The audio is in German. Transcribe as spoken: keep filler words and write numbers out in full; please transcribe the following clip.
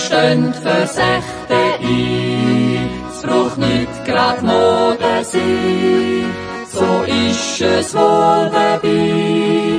stehen für Sechte ein, es braucht nicht grad Mode sein, so ist es wohl dabei.